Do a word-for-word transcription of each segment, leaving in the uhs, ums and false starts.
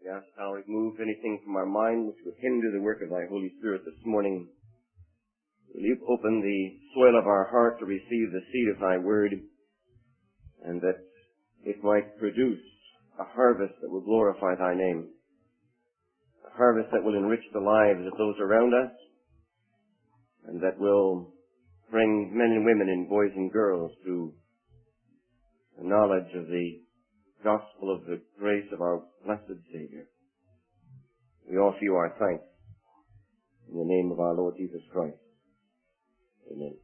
We ask thou remove anything from our mind which would hinder the work of thy Holy Spirit this morning. Will you open the soil of our heart to receive the seed of thy word, and that it might produce a harvest that will glorify thy name, a harvest that will enrich the lives of those around us, and that will bring men and women and boys and girls to the knowledge of the gospel of the grace of our blessed Savior. We offer you our thanks in the name of our Lord Jesus Christ. Amen.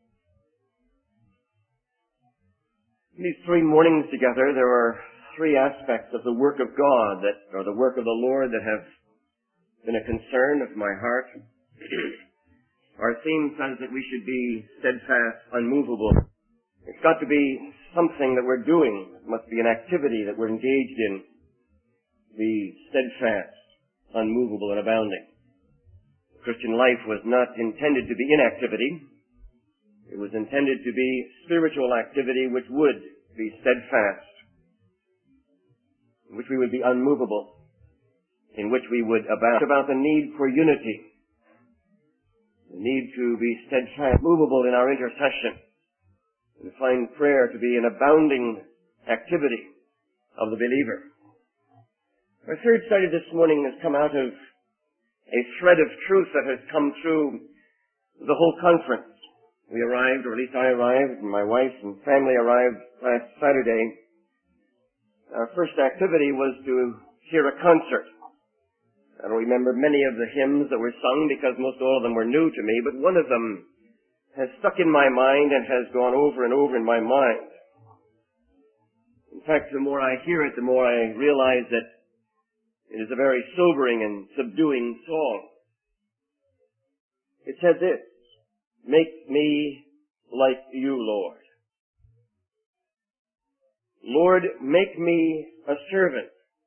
In these three mornings together, there are three aspects of the work of God that are the work of the Lord that have been a concern of my heart. Our theme says that we should be steadfast, unmovable. It's got to be something that we're doing. It must be an activity that we're engaged in. Be steadfast, unmovable, and abounding. The Christian life was not intended to be inactivity. It was intended to be spiritual activity which would be steadfast, in which we would be unmovable, in which we would abound. It's about the need for unity, the need to be steadfast, movable in our intercession, and find prayer to be an abounding activity of the believer. Our third study this morning has come out of a thread of truth that has come through the whole conference. We arrived, or at least I arrived, and my wife and family arrived last Saturday. Our first activity was to hear a concert. I don't remember many of the hymns that were sung because most all of them were new to me, but one of them has stuck in my mind and has gone over and over in my mind. In fact, the more I hear it, the more I realize that it is a very sobering and subduing song. It said this: "Make me like you, Lord. Lord, make me a servant."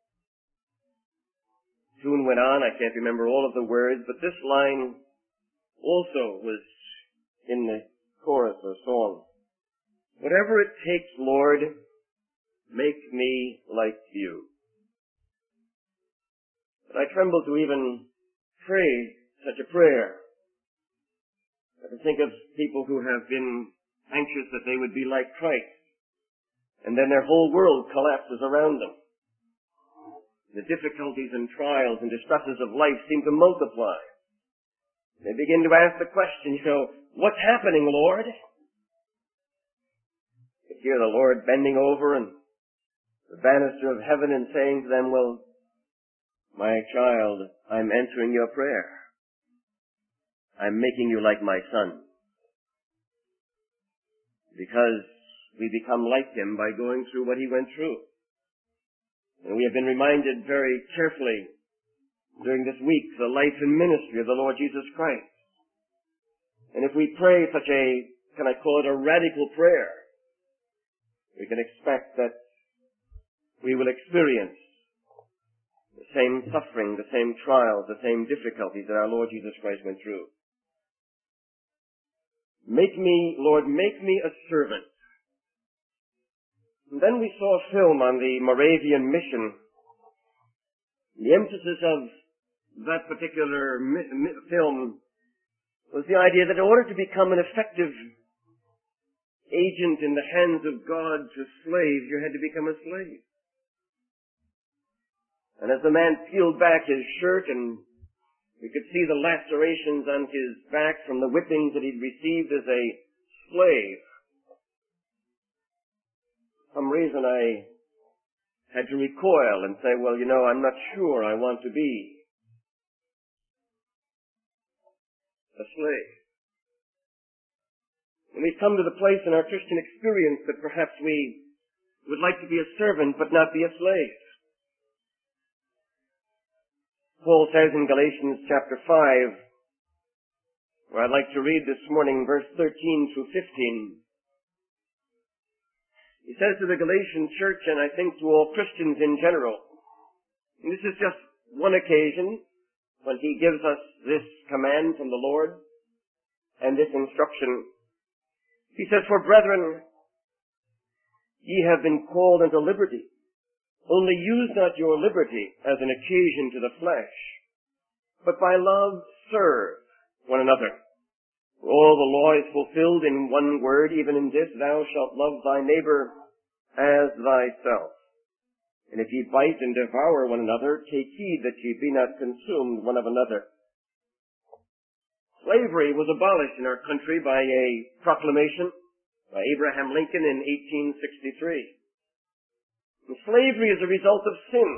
Tune went on. I can't remember all of the words, but this line also was in the chorus or song. "Whatever it takes, Lord, make me like you." But I tremble to even pray such a prayer. I can think of people who have been anxious that they would be like Christ, and then their whole world collapses around them. The difficulties and trials and distresses of life seem to multiply. They begin to ask the question, you know, what's happening, Lord? You hear the Lord bending over and the banister of heaven and saying to them, well, my child, I'm answering your prayer. I'm making you like my son. Because we become like him by going through what he went through. And we have been reminded very carefully during this week the life and ministry of the Lord Jesus Christ. And if we pray such a, can I call it a radical prayer, we can expect that we will experience the same suffering, the same trials, the same difficulties that our Lord Jesus Christ went through. Make me, Lord, make me a servant. And then we saw a film on the Moravian mission. The emphasis of that particular mi- mi- film was the idea that in order to become an effective agent in the hands of God to slaves, you had to become a slave. And as the man peeled back his shirt and we could see the lacerations on his back from the whippings that he'd received as a slave, for some reason I had to recoil and say, well, you know, I'm not sure I want to be a slave. And we've come to the place in our Christian experience that perhaps we would like to be a servant but not be a slave. Paul says in Galatians chapter five, where I'd like to read this morning, verse thirteen through fifteen. He says to the Galatian church, and I think to all Christians in general, and this is just one occasion when he gives us this command from the Lord and this instruction. He says, for brethren, ye have been called unto liberty. Only use not your liberty as an occasion to the flesh, but by love serve one another. For all the law is fulfilled in one word, even in this, thou shalt love thy neighbor as thyself. And if ye bite and devour one another, take heed that ye be not consumed one of another. Slavery was abolished in our country by a proclamation by Abraham Lincoln in eighteen sixty-three. And slavery is a result of sin.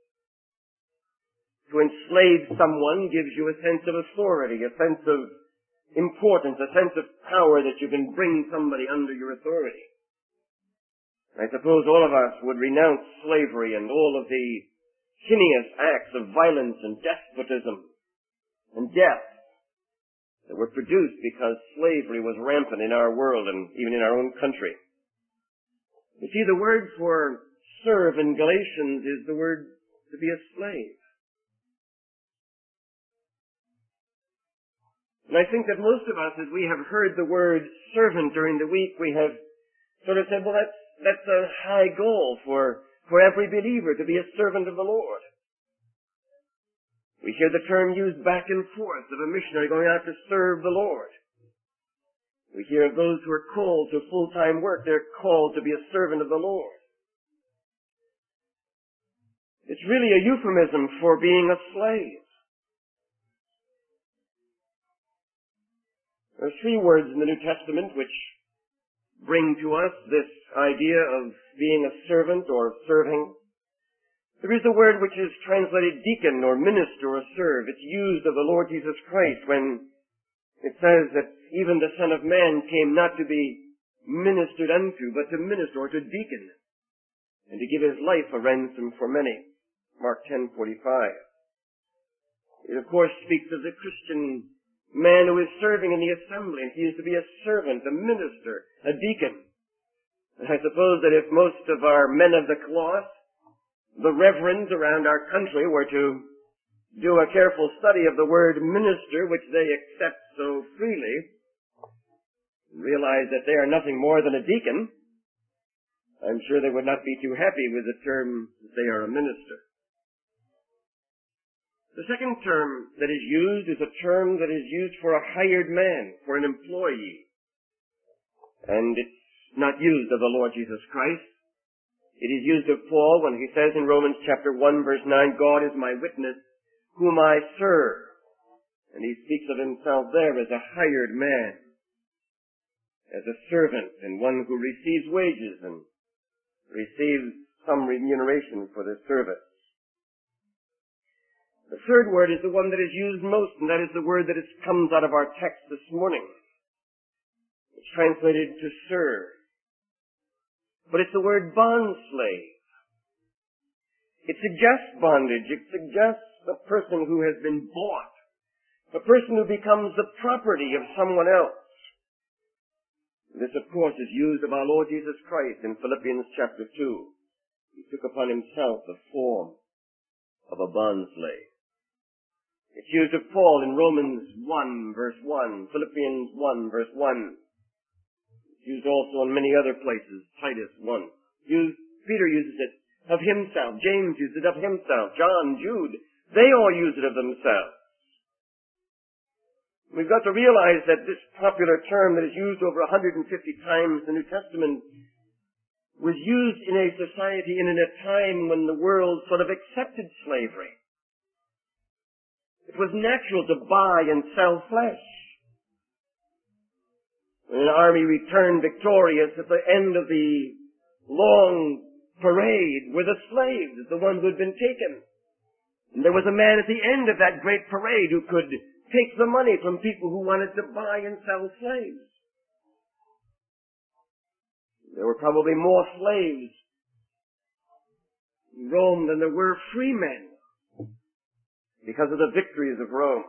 To enslave someone gives you a sense of authority, a sense of importance, a sense of power that you can bring somebody under your authority. I suppose all of us would renounce slavery and all of the heinous acts of violence and despotism and death that were produced because slavery was rampant in our world and even in our own country. You see, the word for serve in Galatians is the word to be a slave. And I think that most of us, as we have heard the word servant during the week, we have sort of said, well, that's, that's a high goal for, for every believer, to be a servant of the Lord. We hear the term used back and forth of a missionary going out to serve the Lord. We hear of those who are called to full-time work. They're called to be a servant of the Lord. It's really a euphemism for being a slave. There are three words in the New Testament which bring to us this idea of being a servant or serving. There is a word which is translated deacon or minister or serve. It's used of the Lord Jesus Christ when it says that even the Son of Man came not to be ministered unto, but to minister or to deacon, and to give his life a ransom for many. Mark ten forty-five. It of course speaks of the Christian man who is serving in the assembly, and he is to be a servant, a minister, a deacon. And I suppose that if most of our men of the cloth, the reverends around our country, were to do a careful study of the word minister, which they accept so freely, and realize that they are nothing more than a deacon, I'm sure they would not be too happy with the term that they are a minister. The second term that is used is a term that is used for a hired man, for an employee. And it's not used of the Lord Jesus Christ. It is used of Paul when he says in Romans chapter one verse nine, God is my witness, whom I serve. And he speaks of himself there as a hired man, as a servant, and one who receives wages and receives some remuneration for their service. The third word is the one that is used most, and that is the word that is, comes out of our text this morning. It's translated to serve. But it's the word bondslave. It suggests bondage. It suggests a person who has been bought, a person who becomes the property of someone else. This, of course, is used of our Lord Jesus Christ in Philippians chapter two. He took upon himself the form of a bondslave. It's used of Paul in Romans one verse one, Philippians one verse one. It's used also in many other places, Titus one. Used, Peter uses it of himself. James uses it of himself. John, Jude, they all use it of themselves. We've got to realize that this popular term that is used over one hundred fifty times in the New Testament was used in a society and in a time when the world sort of accepted slavery. It was natural to buy and sell flesh. When an army returned victorious at the end of the long parade were the slaves, the ones who had been taken. And there was a man at the end of that great parade who could take the money from people who wanted to buy and sell slaves. There were probably more slaves in Rome than there were free men, because of the victories of Rome.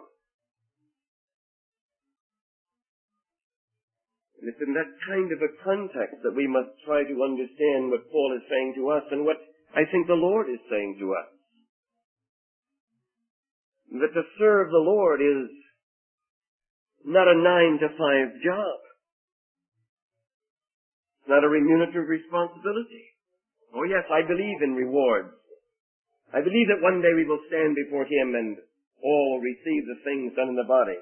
And it's in that kind of a context that we must try to understand what Paul is saying to us and what I think the Lord is saying to us. That to serve the Lord is not a nine to five job. It's not a remunerative responsibility. Oh yes, I believe in rewards. I believe that one day we will stand before Him and all receive the things done in the body.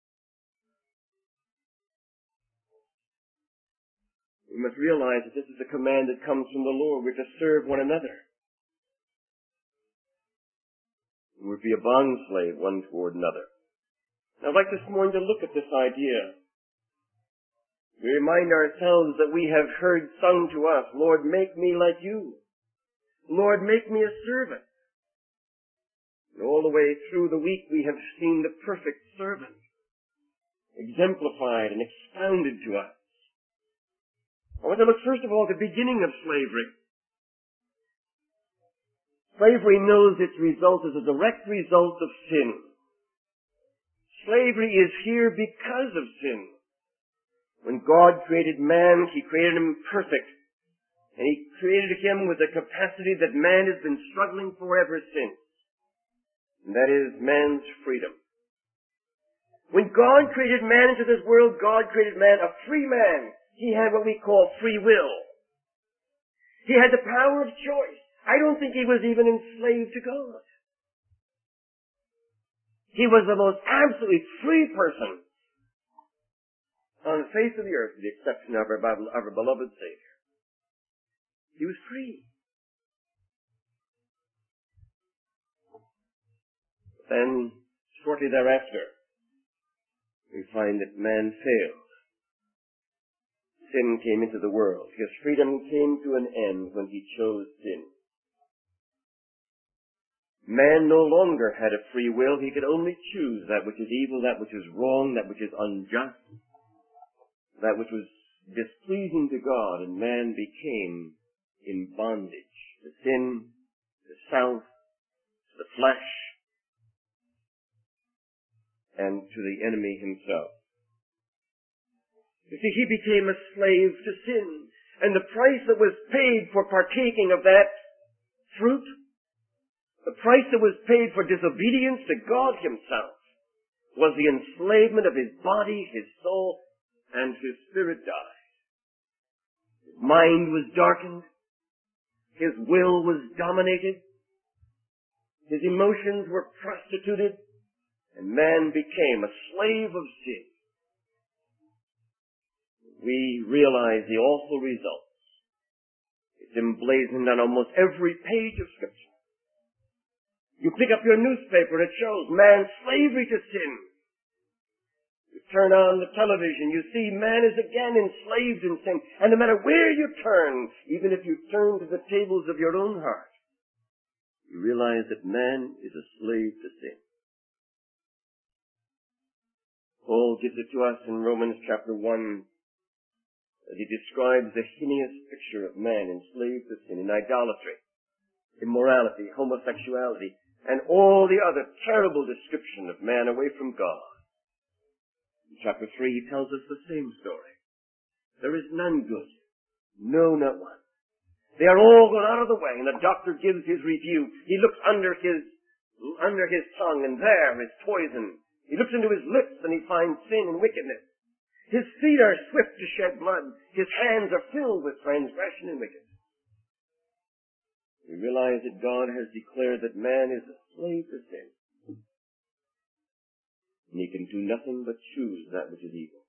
We must realize that this is a command that comes from the Lord. We're to serve one another. We're to be a bondslave one toward another. Now, I'd like this morning to look at this idea. We remind ourselves that we have heard sung to us, Lord, make me like you. Lord, make me a servant. And all the way through the week we have seen the perfect servant exemplified and expounded to us. I want to look first of all at the beginning of slavery. Slavery knows its result as a direct result of sin. Slavery is here because of sin. When God created man, He created him perfect. And He created him with a capacity that man has been struggling for ever since. And that is man's freedom. When God created man into this world, God created man a free man. He had what we call free will. He had the power of choice. I don't think he was even enslaved to God. He was the most absolutely free person on the face of the earth, with the exception of our, Bible, of our beloved Savior. He was free. Then, shortly thereafter, we find that man failed. Sin came into the world. His freedom came to an end when he chose sin. Man no longer had a free will. He could only choose that which is evil, that which is wrong, that which is unjust, that which was displeasing to God, and man became in bondage to sin, to self, to the flesh, and to the enemy himself. You see, he became a slave to sin, and the price that was paid for partaking of that fruit, the price that was paid for disobedience to God Himself, was the enslavement of his body, his soul, and his spirit died. His mind was darkened. His will was dominated. His emotions were prostituted, and man became a slave of sin. We realize the awful results. It's emblazoned on almost every page of Scripture. You pick up your newspaper, it shows man's slavery to sin. You turn on the television, you see man is again enslaved in sin. And no matter where you turn, even if you turn to the tables of your own heart, you realize that man is a slave to sin. Paul gives it to us in Romans chapter one, as he describes the heinous picture of man enslaved to sin in idolatry, immorality, homosexuality, and all the other terrible description of man away from God. In chapter three, he tells us the same story. There is none good. No, not one. They are all gone out of the way, and the doctor gives his review. He looks under his, under his tongue, and there is poison. He looks into his lips, and he finds sin and wickedness. His feet are swift to shed blood. His hands are filled with transgression and wickedness. We realize that God has declared that man is a slave to sin. And he can do nothing but choose that which is evil.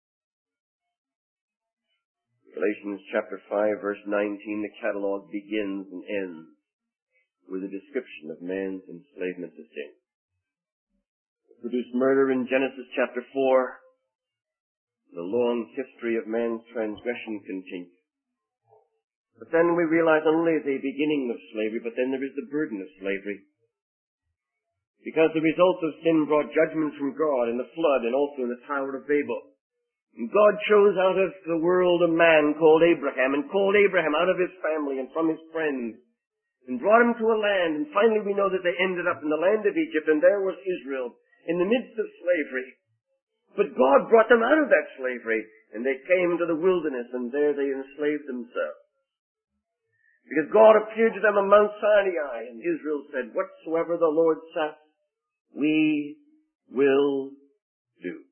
Galatians chapter five, verse nineteen, the catalog begins and ends with a description of man's enslavement to sin. It produced murder in Genesis chapter four. The long history of man's transgression continues. But then we realize only the beginning of slavery, but then there is the burden of slavery. Because the results of sin brought judgment from God in the flood and also in the Tower of Babel. And God chose out of the world a man called Abraham, and called Abraham out of his family and from his friends, and brought him to a land, and finally we know that they ended up in the land of Egypt, and there was Israel in the midst of slavery. But God brought them out of that slavery, and they came to the wilderness, and there they enslaved themselves. Because God appeared to them on Mount Sinai, and Israel said, whatsoever the Lord saith, we will do.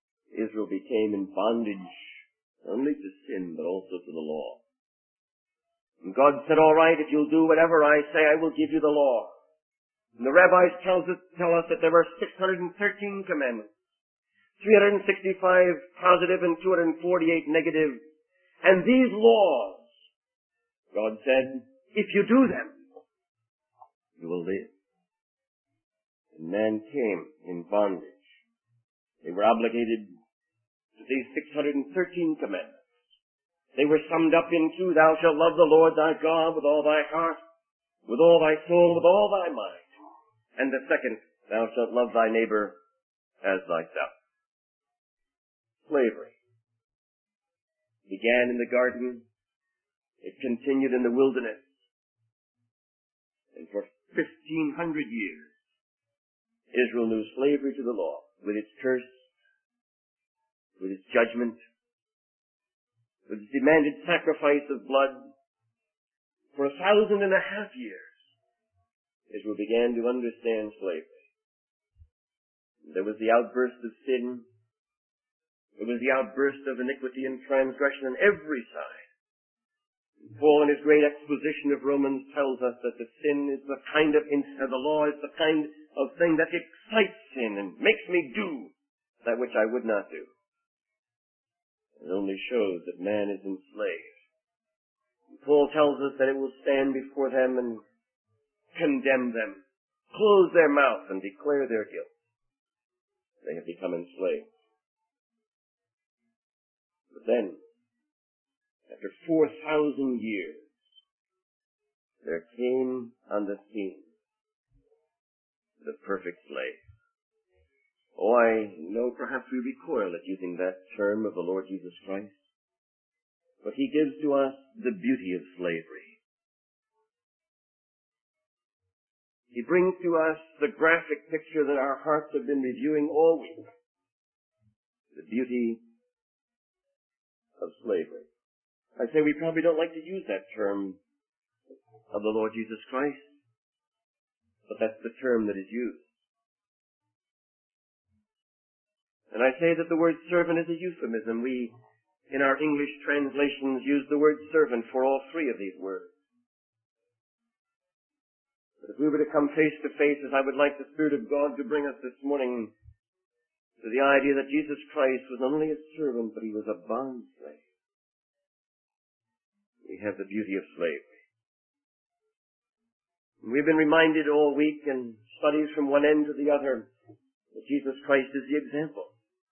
Israel became in bondage, not only to sin, but also to the law. And God said, all right, if you'll do whatever I say, I will give you the law. And the rabbis tells us, tell us that there were six hundred thirteen commandments, three hundred sixty-five positive and two hundred forty-eight negative. And these laws, God said, if you do them, you will live. And man came in bondage. They were obligated to these six hundred thirteen commandments. They were summed up into, thou shalt love the Lord thy God with all thy heart, with all thy soul, with all thy mind. And the second, thou shalt love thy neighbor as thyself. Slavery began in the garden. It continued in the wilderness. And for fifteen hundred years, Israel knew slavery to the law, with its curse, with its judgment, with its demanded sacrifice of blood. For a thousand and a half years, Israel began to understand slavery. There was the outburst of sin. There was the outburst of iniquity and transgression on every side. Paul, in his great exposition of Romans, tells us that the sin is the kind of, uh, the law is the kind of thing that excites sin and makes me do that which I would not do. It only shows that man is enslaved. Paul tells us that it will stand before them and condemn them, close their mouth and declare their guilt. They have become enslaved. But then, after four thousand years, there came on the scene the perfect slave. Oh, I know perhaps we recoil at using that term of the Lord Jesus Christ, but he gives to us the beauty of slavery. He brings to us the graphic picture that our hearts have been reviewing all week. The beauty of slavery. I say we probably don't like to use that term of the Lord Jesus Christ, but that's the term that is used. And I say that the word servant is a euphemism. We, in our English translations, use the word servant for all three of these words. But if we were to come face to face, as I would like the Spirit of God to bring us this morning, to the idea that Jesus Christ was not only a servant, but he was a bond slave, we have the beauty of slavery. And we've been reminded all week in studies from one end to the other that Jesus Christ is the example.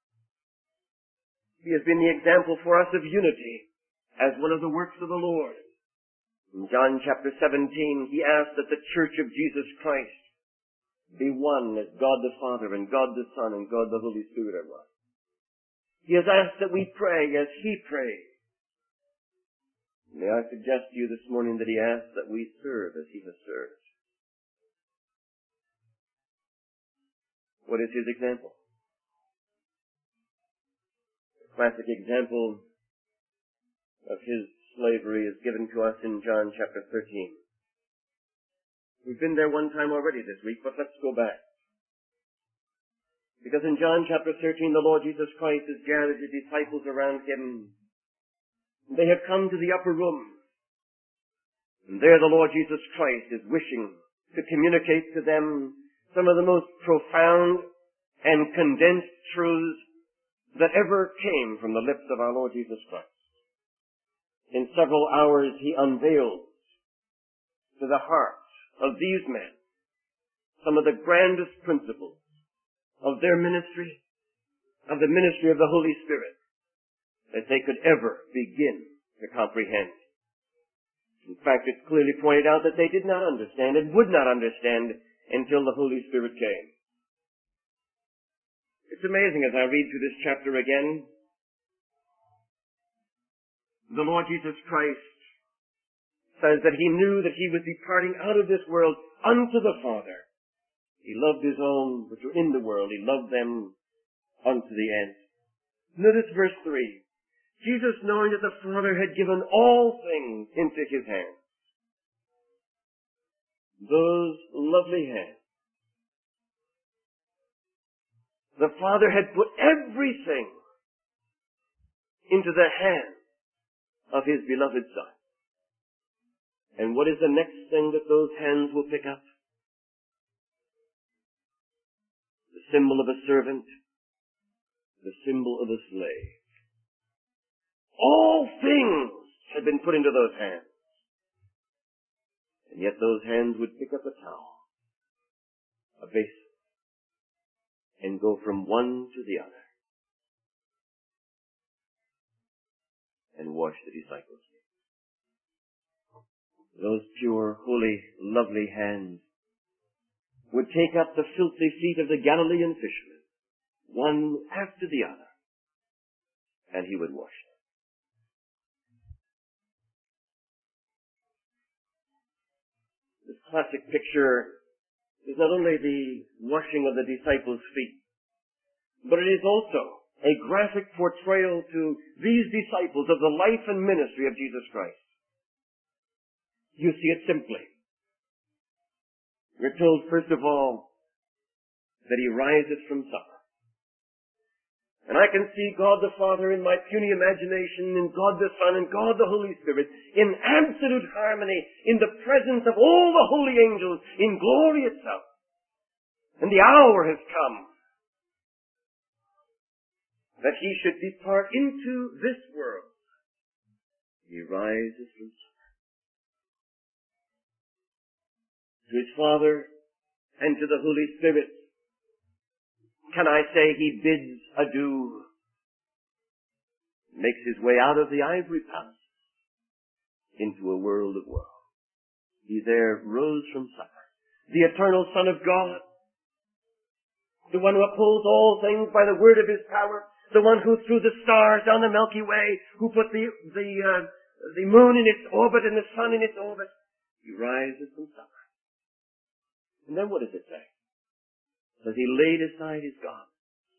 He has been the example for us of unity as one of the works of the Lord. In John chapter seventeen, he asked that the church of Jesus Christ be one as God the Father and God the Son and God the Holy Spirit are one. He has asked that we pray as he prayed. May I suggest to you this morning that he asks that we serve as he has served. What is his example? A classic example of his slavery is given to us in John chapter thirteen. We've been there one time already this week, but let's go back. Because in John chapter thirteen, the Lord Jesus Christ has gathered his disciples around him. They have come to the upper room. And there the Lord Jesus Christ is wishing to communicate to them some of the most profound and condensed truths that ever came from the lips of our Lord Jesus Christ. In several hours he unveils to the hearts of these men some of the grandest principles of their ministry, of the ministry of the Holy Spirit, that they could ever begin to comprehend. In fact, it's clearly pointed out that they did not understand and would not understand until the Holy Spirit came. It's amazing as I read through this chapter again. The Lord Jesus Christ says that he knew that he was departing out of this world unto the Father. He loved his own which were in the world. He loved them unto the end. Notice verse three. Jesus, knowing that the Father had given all things into his hands. Those lovely hands. The Father had put everything into the hands of his beloved Son. And what is the next thing that those hands will pick up? The symbol of a servant, the symbol of a slave. All things had been put into those hands. And yet those hands would pick up a towel, a basin, and go from one to the other and wash the disciples' feet. Those pure, holy, lovely hands would take up the filthy feet of the Galilean fishermen, one after the other, and he would wash them. This classic picture is not only the washing of the disciples' feet, but it is also a graphic portrayal to these disciples of the life and ministry of Jesus Christ. You see it simply. We're told, first of all, that he rises from supper. And I can see God the Father in my puny imagination, and God the Son, and God the Holy Spirit in absolute harmony, in the presence of all the holy angels, in glory itself. And the hour has come that he should depart into this world. He rises from supper. To his Father and to the Holy Spirit, can I say he bids adieu, makes his way out of the ivory palace into a world of woe. He there rose from supper. The eternal Son of God, the one who upholds all things by the word of his power, the one who threw the stars down the Milky Way, who put the the uh, the moon in its orbit and the sun in its orbit, he rises from supper. And then what does it say? That he laid aside his garment.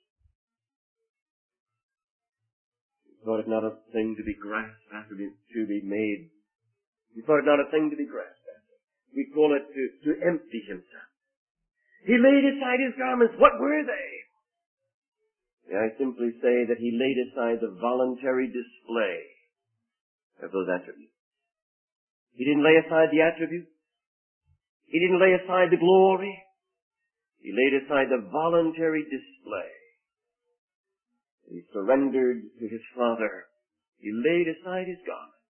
He thought it not a thing to be grasped after to be made. He thought it not a thing to be grasped after. We call it to, to empty himself. He laid aside his garments. What were they? May I simply say that he laid aside the voluntary display of those attributes. He didn't lay aside the attributes. He didn't lay aside the glory. He laid aside the voluntary display. He surrendered to his Father. He laid aside his garment.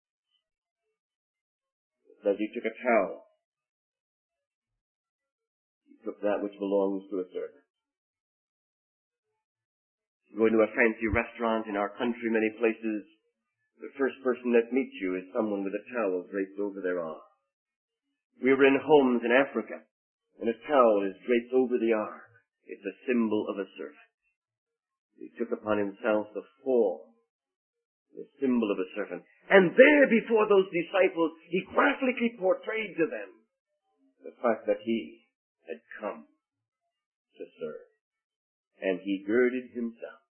It says he took a towel. He took that which belongs to a servant. You go into a fancy restaurant in our country, many places, the first person that meets you is someone with a towel draped over their arm. We were in homes in Africa, and a towel is draped over the arm. It's a symbol of a servant. He took upon himself the form, the symbol of a servant. And there before those disciples, he graphically portrayed to them the fact that he had come to serve. And he girded himself.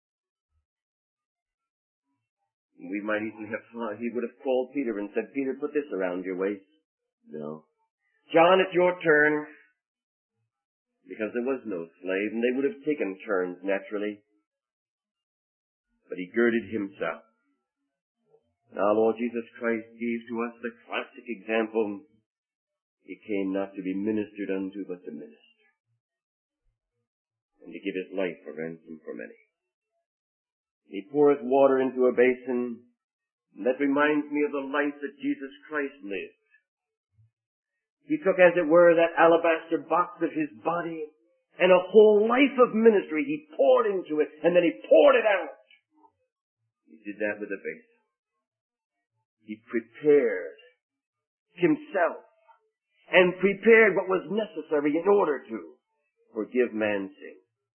We might easily have thought he would have called Peter and said, Peter, put this around your waist. No. John, it's your turn. Because there was no slave, and they would have taken turns naturally. But he girded himself. Our Lord Jesus Christ gave to us the classic example. He came not to be ministered unto, but to minister. And to give his life a ransom for many. He pours water into a basin, and that reminds me of the life that Jesus Christ lived. He took, as it were, that alabaster box of his body, and a whole life of ministry he poured into it, and then he poured it out. He did that with a basin. He prepared himself, and prepared what was necessary in order to forgive man's sin.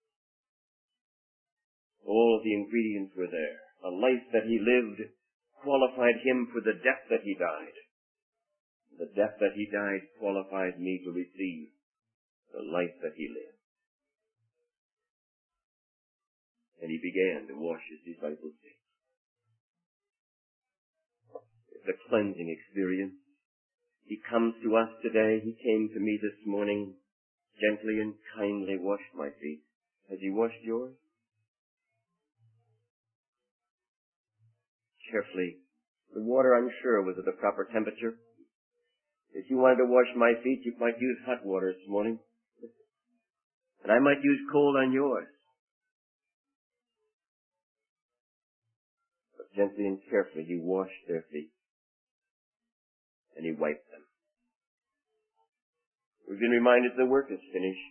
All of the ingredients were there. The life that he lived qualified him for the death that he died. The death that he died qualifies me to receive the life that he lived. And he began to wash his disciples' feet. It's a cleansing experience. He comes to us today. He came to me this morning, gently and kindly washed my feet. Has he washed yours? Carefully. The water, I'm sure, was at the proper temperature. It If you wanted to wash my feet, you might use hot water this morning. And I might use cold on yours. But gently and carefully he washed their feet. And he wiped them. We've been reminded the work is finished.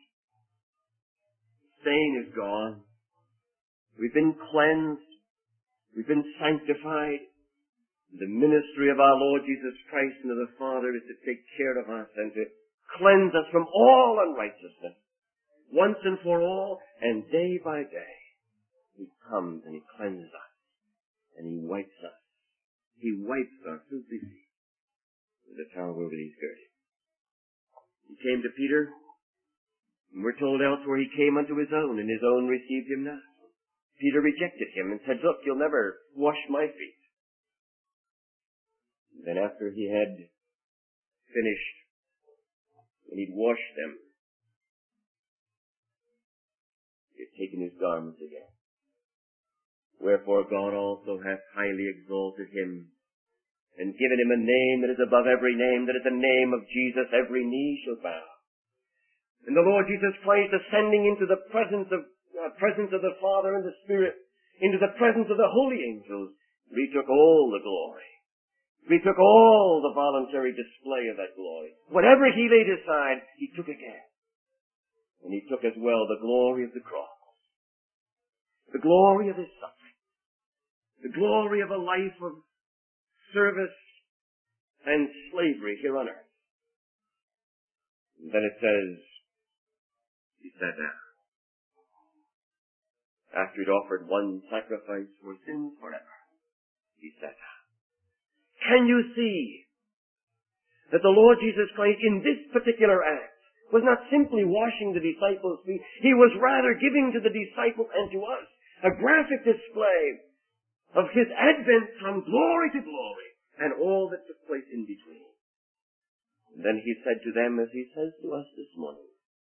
Stain is gone. We've been cleansed. We've been sanctified. The ministry of our Lord Jesus Christ and of the Father is to take care of us and to cleanse us from all unrighteousness. Once and for all, and day by day, he comes and he cleanses us. And he wipes us. He wipes our filthy feet with the towel over his girdle. He came to Peter, and we're told elsewhere he came unto his own, and his own received him not. Peter rejected him and said, look, you'll never wash my feet. And then after he had finished, and he'd washed them, he had taken his garments again. Wherefore God also hath highly exalted him, and given him a name that is above every name, that at the name of Jesus every knee shall bow. And the Lord Jesus Christ ascending into the presence of uh, presence of the Father and the Spirit, into the presence of the holy angels, retook all the glory. Retook all the voluntary display of that glory. Whatever he laid aside, he took again. And he took as well the glory of the cross, the glory of his suffering, the glory of a life of service and slavery here on earth. And then it says, he sat down. After he'd offered one sacrifice for sins forever, he sat down. Can you see that the Lord Jesus Christ in this particular act was not simply washing the disciples' feet, he was rather giving to the disciples and to us a graphic display of his advent from glory to glory and all that took place in between. And then he said to them, as he says to us this morning,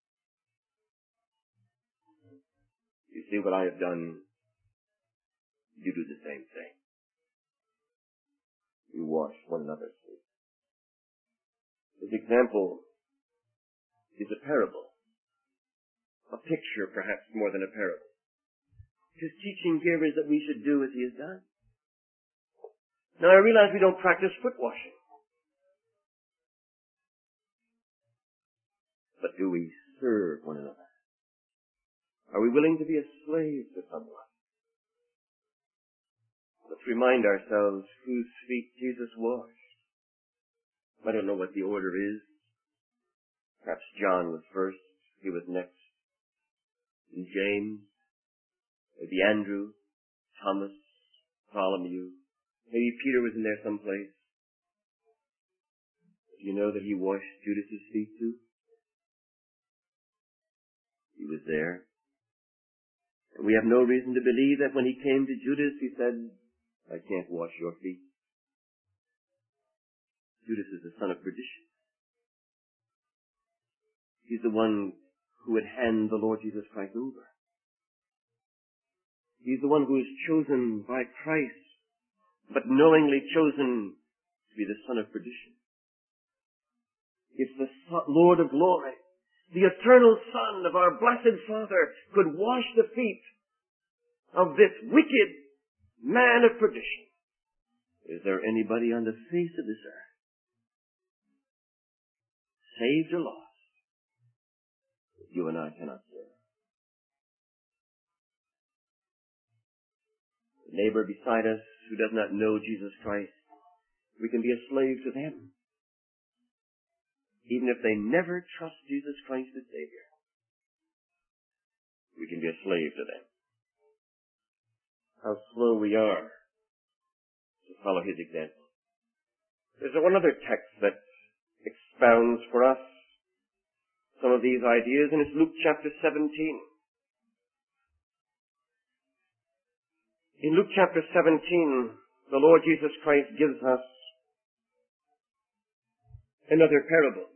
you see what I have done, you do the same thing. You wash one another's feet. His example is a parable, a picture perhaps more than a parable. His teaching here is that we should do as he has done. Now I realize we don't practice foot washing. But do we serve one another? Are we willing to be a slave to someone? Let's remind ourselves whose feet Jesus washed. I don't know what the order is. Perhaps John was first. He was next. And James. Maybe Andrew. Thomas. Bartholomew. Maybe Peter was in there someplace. Do you know that he washed Judas's feet too? He was there. And we have no reason to believe that when he came to Judas, he said, I can't wash your feet. Judas is the son of perdition. He's the one who would hand the Lord Jesus Christ over. He's the one who is chosen by Christ, but knowingly chosen to be the son of perdition. If the Lord of glory, the eternal Son of our blessed Father, could wash the feet of this wicked man of perdition, is there anybody on the face of this earth, saved or lost, that you and I cannot serve? The neighbor beside us who does not know Jesus Christ, we can be a slave to them. Even if they never trust Jesus Christ as Savior, we can be a slave to them. How slow we are to follow his example. There's one other text that expounds for us some of these ideas, and it's Luke chapter seventeen. In Luke chapter seventeen, the Lord Jesus Christ gives us another parable.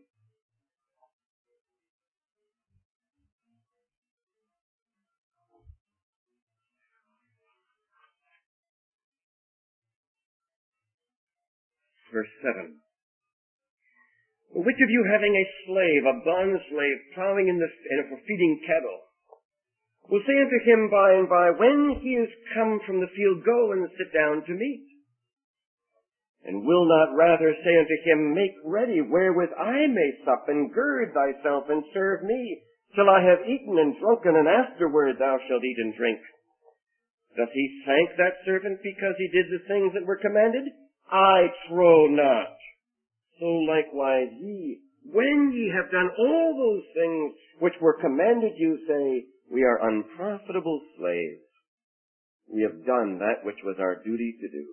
Verse seven. Which of you having a slave, a bond slave, plowing in the, in for feeding cattle, will say unto him by and by, when he is come from the field, go and sit down to meat? And will not rather say unto him, make ready wherewith I may sup, and gird thyself, and serve me, till I have eaten and drunken, and afterward thou shalt eat and drink? Doth he thank that servant because he did the things that were commanded? I trow not. So likewise ye, when ye have done all those things which were commanded you, say, we are unprofitable slaves. We have done that which was our duty to do.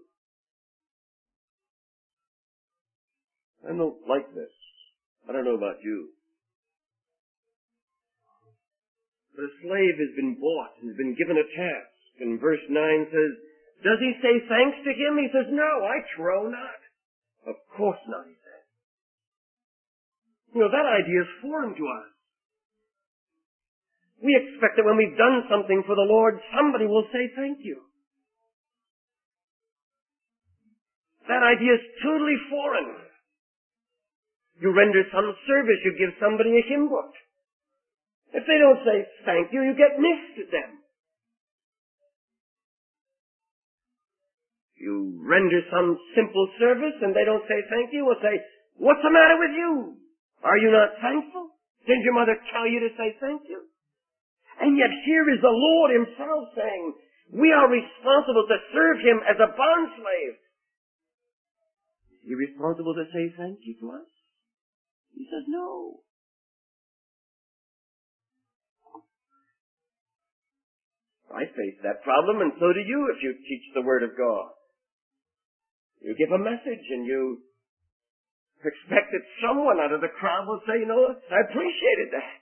I don't like this. I don't know about you. But a slave has been bought and has been given a task. And verse nine says, does he say thanks to him? He says, no, I trow not. Of course not, he says. You know, that idea is foreign to us. We expect that when we've done something for the Lord, somebody will say thank you. That idea is totally foreign. You render some service, you give somebody a hymn book. If they don't say thank you, you get missed at them. You render some simple service and they don't say thank you, we'll say, what's the matter with you? Are you not thankful? Didn't your mother tell you to say thank you? And yet here is the Lord himself saying, we are responsible to serve him as a bond slave. Is he responsible to say thank you to us? He says no. I face that problem, and so do you if you teach the Word of God. You give a message and you expect that someone out of the crowd will say, you know, I appreciated that.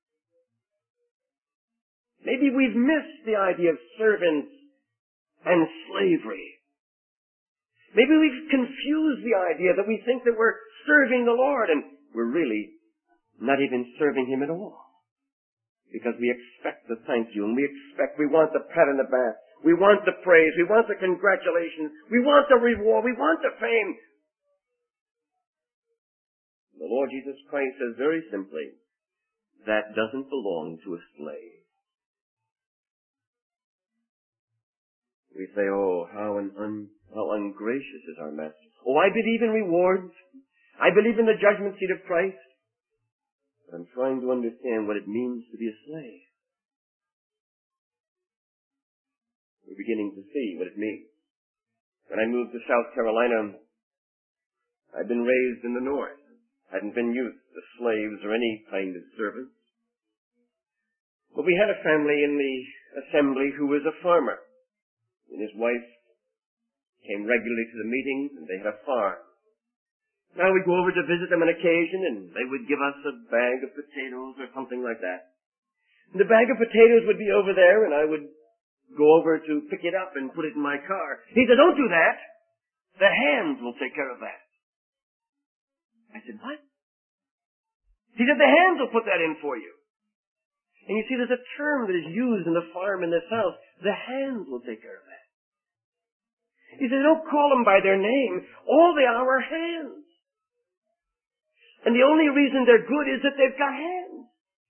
Maybe we've missed the idea of servants and slavery. Maybe we've confused the idea that we think that we're serving the Lord and we're really not even serving him at all. Because we expect the thank you and we expect, we want the pat on the back. We want the praise. We want the congratulations. We want the reward. We want the fame. The Lord Jesus Christ says very simply, that doesn't belong to a slave. We say, oh, how, un, un, how ungracious is our Master. Oh, I believe in rewards. I believe in the judgment seat of Christ. But I'm trying to understand what it means to be a slave. We're beginning to see what it means. When I moved to South Carolina, I'd been raised in the North. Hadn't been used to slaves or any kind of servants. But we had a family in the assembly who was a farmer. And his wife came regularly to the meetings, and they had a farm. Now we'd go over to visit them on occasion, and they would give us a bag of potatoes or something like that. And the bag of potatoes would be over there, and I would go over to pick it up and put it in my car. He said, don't do that. The hands will take care of that. I said, what? He said, the hands will put that in for you. And you see, there's a term that is used in the farm in the South. The hands will take care of that. He said, don't call them by their name. All they are are hands. And the only reason they're good is that they've got hands.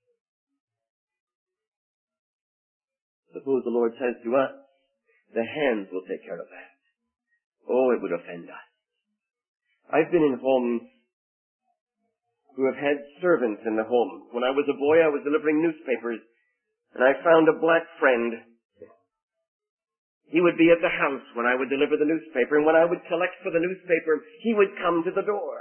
Suppose the Lord says to us, the hands will take care of that. Oh, it would offend us. I've been in homes who have had servants in the home. When I was a boy, I was delivering newspapers, and I found a black friend. He would be at the house when I would deliver the newspaper, and when I would collect for the newspaper, he would come to the door.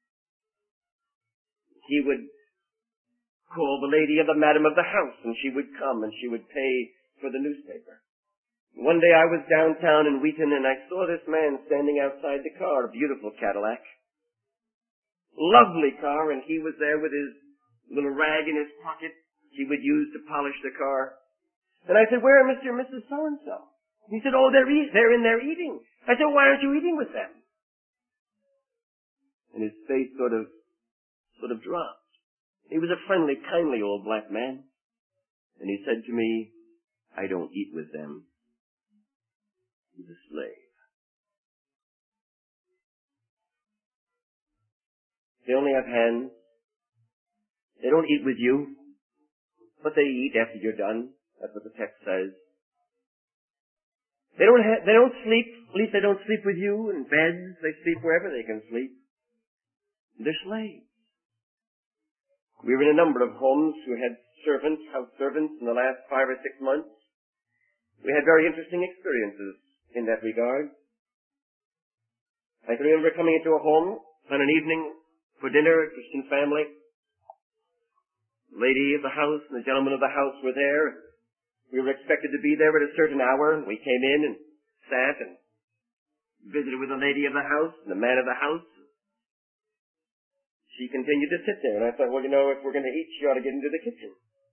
He would call the lady of the madam of the house, and she would come, and she would pay for the newspaper. One day I was downtown in Wheaton, and I saw this man standing outside the car, a beautiful Cadillac. Lovely car, and he was there with his little rag in his pocket he would use to polish the car. And I said, where are Mister and Missus So-and-so? He said, oh, they're, eat- they're in there eating. I said, why aren't you eating with them? And his face sort of, sort of dropped. He was a friendly, kindly old black man. And he said to me, I don't eat with them. He's a slave. They only have hands. They don't eat with you, but they eat after you're done. That's what the text says. They don't ha- they don't sleep. At least they don't sleep with you in beds. They sleep wherever they can sleep. They're slaves. We were in a number of homes who had servants, house servants, in the last five or six months. We had very interesting experiences in that regard. I can remember coming into a home on an evening for dinner, a Christian family. The lady of the house and the gentleman of the house were there. We were expected to be there at a certain hour. We came in and sat and visited with the lady of the house and the man of the house. She continued to sit there, and I thought, well, you know, if we're going to eat, she ought to get into the kitchen.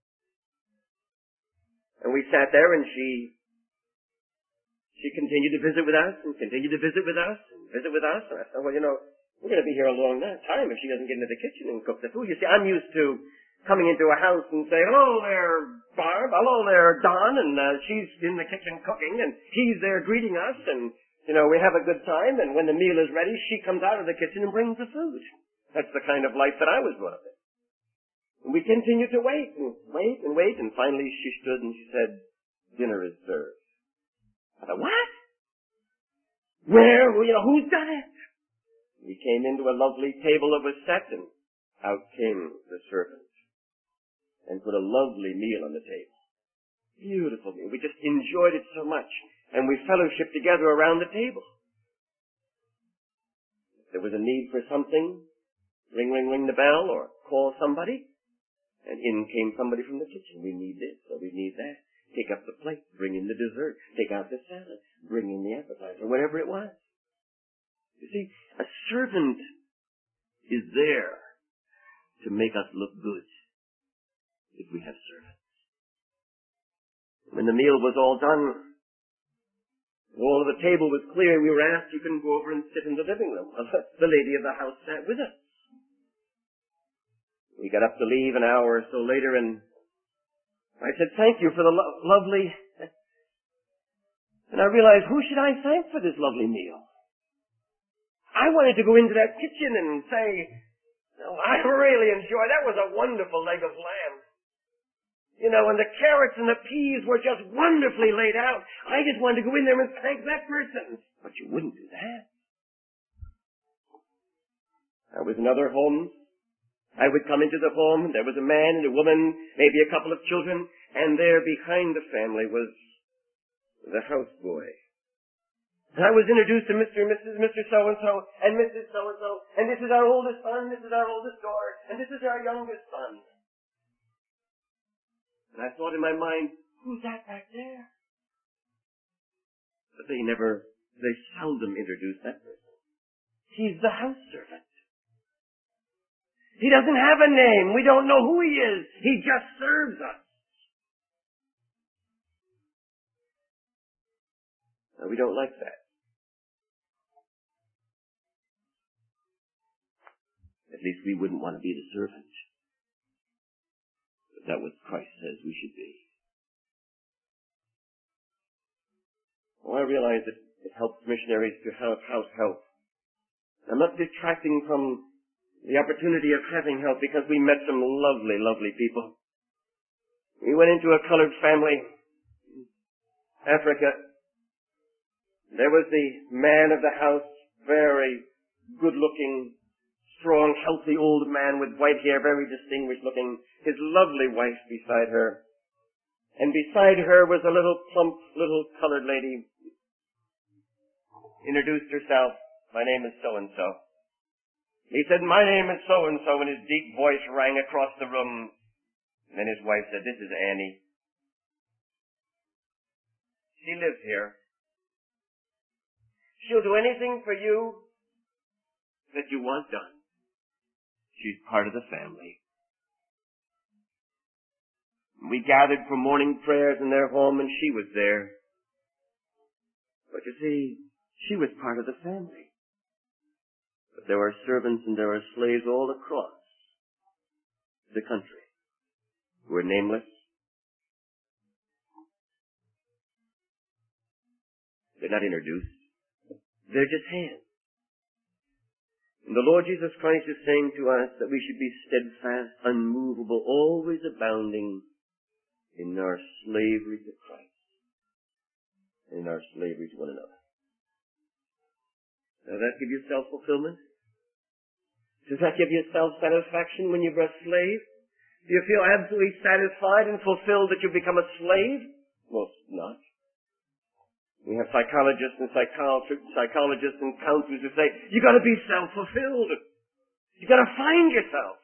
And we sat there, and she she continued to visit with us, and continued to visit with us, and visit with us. And I thought, well, you know, we're going to be here a long time if she doesn't get into the kitchen and cook the food. You see, I'm used to coming into a house and say, hello there, Barb, hello there, Don, and uh, she's in the kitchen cooking, and he's there greeting us, and, you know, we have a good time, and when the meal is ready, she comes out of the kitchen and brings the food. That's the kind of life that I was brought up in. And we continued to wait and wait and wait, and finally she stood and she said, dinner is served. I thought, what? Where? Well, you know, who's done it? We came into a lovely table that was set, and out came the servant and put a lovely meal on the table. Beautiful meal. We just enjoyed it so much, and we fellowshiped together around the table. If there was a need for something, ring, ring, ring the bell, or call somebody, and in came somebody from the kitchen. We need this, or we need that. Take up the plate, bring in the dessert, take out the salad, bring in the appetizer, whatever it was. You see, a servant is there to make us look good if we have servants. When the meal was all done, all of the table was clear, we were asked, you can go over and sit in the living room. The lady of the house sat with us. We got up to leave an hour or so later, and I said, thank you for the lo- lovely... And I realized, who should I thank for this lovely meal? I wanted to go into that kitchen and say, oh, I really enjoyed, that was a wonderful leg of lamb. You know, and the carrots and the peas were just wonderfully laid out. I just wanted to go in there and thank that person. But you wouldn't do that. I was in other homes. I would come into the home, there was a man and a woman, maybe a couple of children, and there behind the family was the houseboy. And I was introduced to Mister and Missus Mister So-and-so, and Missus So-and-so, and this is our oldest son, this is our oldest daughter, and this is our youngest son. And I thought in my mind, who's that back there? But they never, they seldom introduced that person. He's the house servant. He doesn't have a name. We don't know who he is. He just serves us. Now, we don't like that. At least we wouldn't want to be the servant. But that's what Christ says we should be. Well, I realize that it helps missionaries to have house help. I'm not detracting from the opportunity of having help, because we met some lovely, lovely people. We went into a colored family, Africa. There was the man of the house, very good-looking, strong, healthy old man with white hair, very distinguished-looking. His lovely wife beside her. And beside her was a little plump, little colored lady. Introduced herself. My name is so-and-so. He said, my name is so-and-so, and his deep voice rang across the room. And then his wife said, this is Annie. She lives here. She'll do anything for you that you want done. She's part of the family. We gathered for morning prayers in their home, and she was there. But you see, she was part of the family. But there are servants and there are slaves all across the country who are nameless. They're not introduced. They're just hands. And the Lord Jesus Christ is saying to us that we should be steadfast, unmovable, always abounding in our slavery to Christ and in our slavery to one another. Does that give you self-fulfillment? Does that give you self-satisfaction when you're a slave? Do you feel absolutely satisfied and fulfilled that you've become a slave? Well, not. We have psychologists and psychologists and counselors who say, you gotta be self-fulfilled. You gotta find yourself.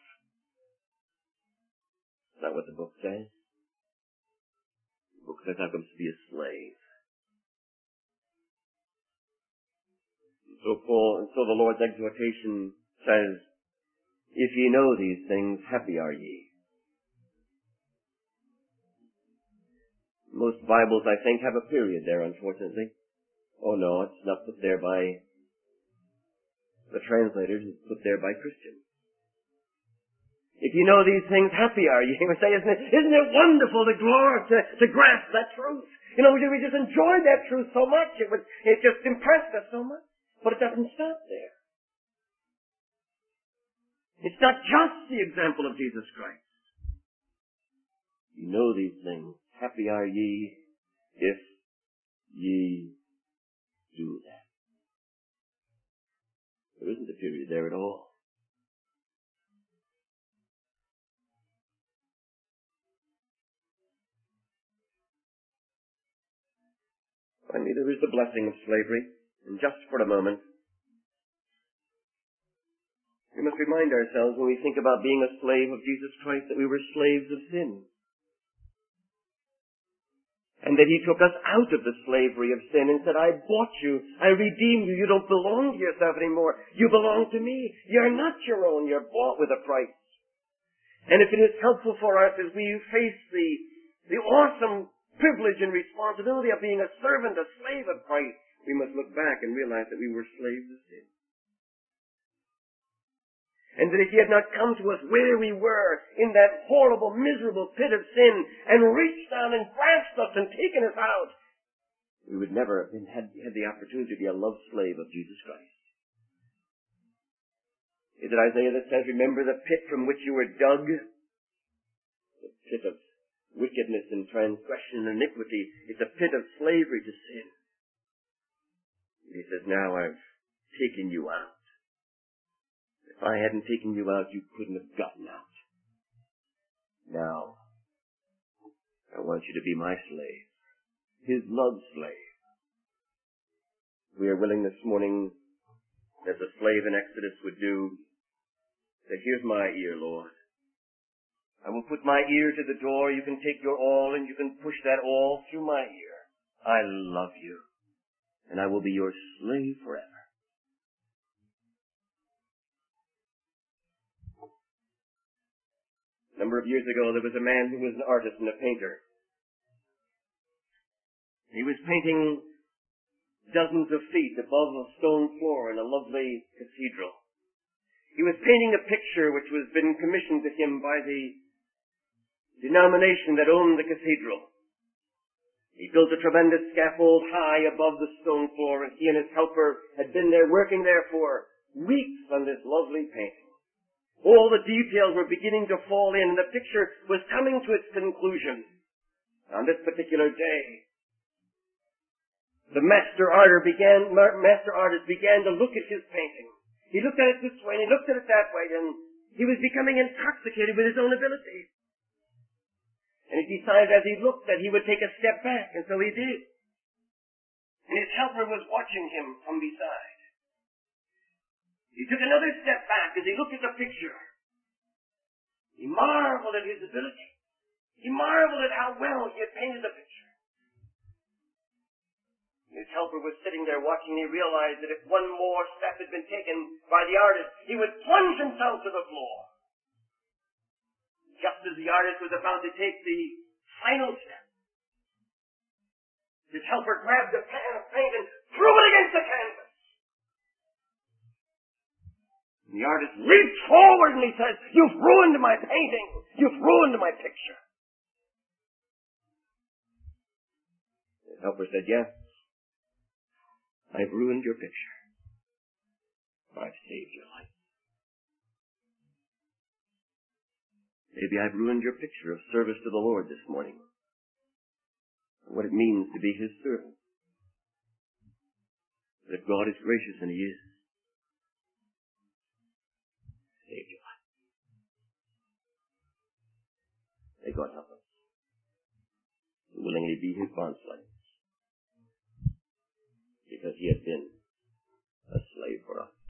That's not what the book says. The book says I'm going to be a slave. And so Paul, and so the Lord's exhortation says, if ye know these things, happy are ye. Most Bibles, I think, have a period there, unfortunately. Oh no, it's not put there by the translators, it's put there by Christians. If you know these things, happy are you. We say, isn't it, isn't it wonderful to glory, to, to grasp that truth? You know, we just enjoyed that truth so much, it, was, it just impressed us so much. But it doesn't stop there. It's not just the example of Jesus Christ. You know these things. Happy are ye if ye do that. There isn't a period there at all. Finally, there is the blessing of slavery. And just for a moment, we must remind ourselves when we think about being a slave of Jesus Christ that we were slaves of sin. And that He took us out of the slavery of sin and said, I bought you, I redeemed you, you don't belong to yourself anymore, you belong to me, you're not your own, you're bought with a price. And if it is helpful for us as we face the, the awesome privilege and responsibility of being a servant, a slave of Christ, we must look back and realize that we were slaves of sin. And that if He had not come to us where we were, in that horrible, miserable pit of sin, and reached down and grasped us and taken us out, we would never have been, had, had the opportunity to be a love slave of Jesus Christ. Is it Isaiah that says, remember the pit from which you were dug? The pit of wickedness and transgression and iniquity. It's a pit of slavery to sin. And He says, now I've taken you out. If I hadn't taken you out, you couldn't have gotten out. Now, I want you to be my slave, His love slave. We are willing this morning, as a slave in Exodus would do, say, here's my ear, Lord. I will put my ear to the door. You can take your awl and you can push that awl through my ear. I love you, and I will be your slave forever. A number of years ago, there was a man who was an artist and a painter. He was painting dozens of feet above a stone floor in a lovely cathedral. He was painting a picture which was been commissioned to him by the denomination that owned the cathedral. He built a tremendous scaffold high above the stone floor, and he and his helper had been there working there for weeks on this lovely painting. All the details were beginning to fall in, and the picture was coming to its conclusion. On this particular day, the master artist began, master artist began to look at his painting. He looked at it this way, and he looked at it that way, and he was becoming intoxicated with his own ability. And he decided as he looked that he would take a step back, and so he did. And his helper was watching him from beside. He took another step back as he looked at the picture. He marveled at his ability. He marveled at how well he had painted the picture. His helper was sitting there watching. He realized that if one more step had been taken by the artist, he would plunge himself to the floor. Just as the artist was about to take the final step, his helper grabbed a pan of paint and threw it against the canvas. And the artist leaped forward and he said, you've ruined my painting. You've ruined my picture. His helper said, yes, I've ruined your picture, but I've saved your life. Maybe I've ruined your picture of service to the Lord this morning, what it means to be His servant. But if God is gracious, and He is, save your life. May God help us to willingly be His bondslaves, because He has been a slave for us.